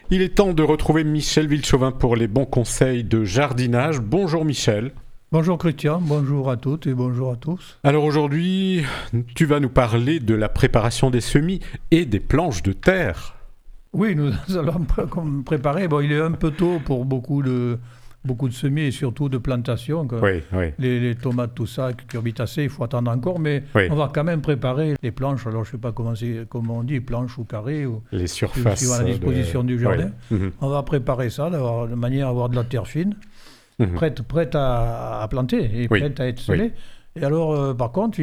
Il est temps de retrouver Michel Villechauvin pour les bons conseils de jardinage. Bonjour Michel. Bonjour Christian, bonjour à toutes et bonjour à tous. Alors aujourd'hui, tu vas nous parler de la préparation des semis et des planches de terre. Oui, nous allons préparer. Bon, il est un peu tôt pour beaucoup de semis et surtout de plantations. Oui. Les tomates, tout ça, cucurbitacées, il faut attendre encore, mais on va quand même préparer les planches. Alors je ne sais pas comment on dit, planches ou carrés, ou les surfaces suivant la disposition du jardin. Oui. On va préparer ça de manière à avoir de la terre fine. Prête à planter et prête à être semée. Et alors, par contre,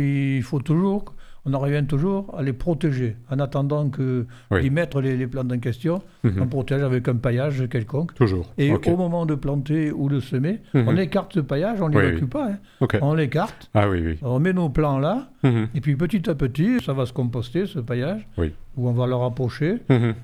on en revient toujours à les protéger. En attendant d'y mettre les plantes en question, on protège avec un paillage quelconque. Toujours. Et au moment de planter ou de semer, on écarte ce paillage, on ne l'évacue pas. On l'écarte, on met nos plants là, et puis petit à petit, ça va se composter, ce paillage, où on va le rapprocher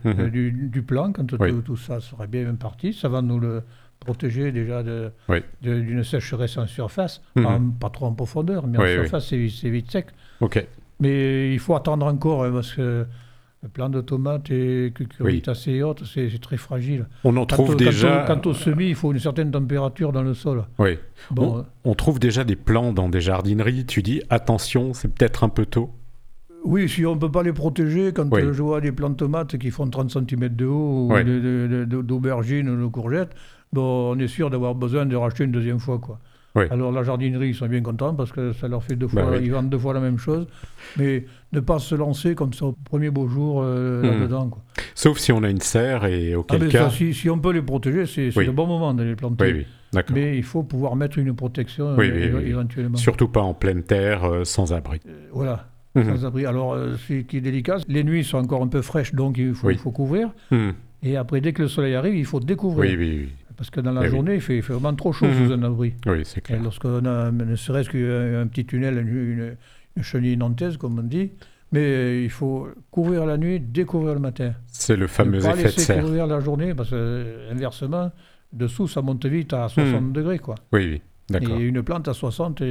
du plant quand tout ça sera bien parti. Ça va nous le protéger déjà d'une sécheresse en surface, pas trop en profondeur, mais en surface c'est vite sec. Mais il faut attendre encore parce que le plant de tomates et cucurbitacées et autres, c'est très fragile. On en trouve déjà... Quant au semis, il faut une certaine température dans le sol. Oui. Bon, on trouve déjà des plants dans des jardineries. Tu dis, attention, c'est peut-être un peu tôt. Oui, si on ne peut pas les protéger, quand je vois des plants de tomates qui font 30 cm de haut, ou d'aubergines ou de courgettes, bon, on est sûr d'avoir besoin de racheter une deuxième fois, quoi. Alors la jardinerie, ils sont bien contents parce que ça leur fait ils vendent 2 fois la même chose, mais ne pas se lancer comme ça au premier beau jour là-dedans, quoi. Sauf si on a une serre et auquel cas... Ça, si on peut les protéger, c'est le bon moment de les planter. D'accord. Mais il faut pouvoir mettre une protection éventuellement. Surtout pas en pleine terre, sans abri. Voilà. Sans abri. Alors, ce qui est délicat, les nuits sont encore un peu fraîches, donc il faut couvrir. Et après, dès que le soleil arrive, il faut découvrir. Oui. Parce que dans la journée, il fait vraiment trop chaud sous un abri. Oui, c'est clair. Et lorsqu'on a ne serait-ce qu'un petit tunnel, une chenille nantaise, comme on dit, mais il faut couvrir la nuit, découvrir le matin. C'est le fameux effet de serre. Ne pas laisser couvrir la journée, parce que inversement, dessous, ça monte vite à 60 degrés, quoi. Oui, d'accord. Et une plante à 60,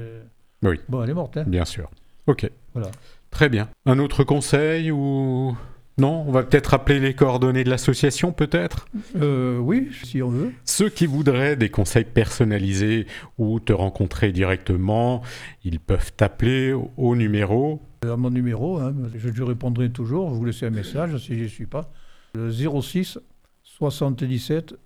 bon, elle est morte. Bien sûr. Ok. Voilà. Très bien. Un autre conseil ou... Non, on va peut-être rappeler les coordonnées de l'association, peut-être ? Oui, si on veut. Ceux qui voudraient des conseils personnalisés ou te rencontrer directement, ils peuvent t'appeler au numéro... À mon numéro, je répondrai toujours, vous laissez un message si je n'y suis pas. 06 77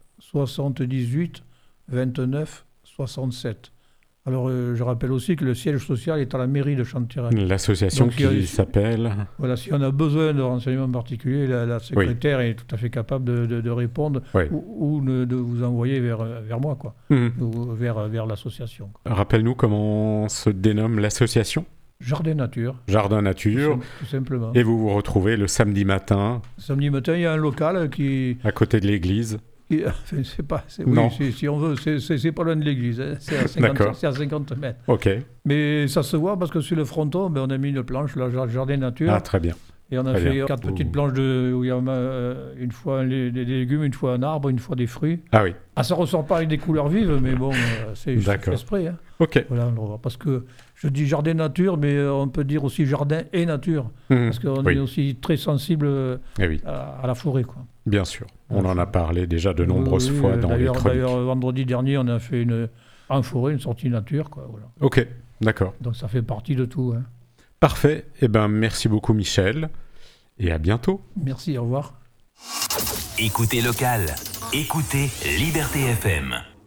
78 29 67. Alors, je rappelle aussi que le siège social est à la mairie de Chantérac. L'association qui s'appelle... Voilà, si on a besoin de renseignements particuliers, la secrétaire est tout à fait capable de répondre ou de vous envoyer vers moi, quoi, ou vers l'association. Rappelle-nous comment se dénomme l'association ? Jardin Nature. Jardin Nature. Tout simplement. Et vous vous retrouvez le samedi matin. Samedi matin, il y a un local qui... À côté de l'église. Si on veut, c'est pas loin de l'église, c'est à 50 mètres. Ok. Mais ça se voit parce que sur le fronton, on a mis une planche, le jardin nature. Ah, très bien. Et on a fait 4 petites planches où il y a une fois des légumes, une fois un arbre, une fois des fruits. Ah oui. Ça ressort pas avec des couleurs vives, mais bon, c'est exprès. Ok. Voilà, parce que je dis jardin nature, mais on peut dire aussi jardin et nature, parce qu'on est aussi très sensible à la forêt, quoi. Bien sûr. On en a parlé déjà de nombreuses fois dans les chroniques. D'ailleurs, vendredi dernier, on a fait en forêt une sortie nature, quoi. Voilà. Ok, d'accord. Donc ça fait partie de tout. Parfait. Merci beaucoup Michel. Et à bientôt. Merci, au revoir. Écoutez local. Écoutez Liberté FM.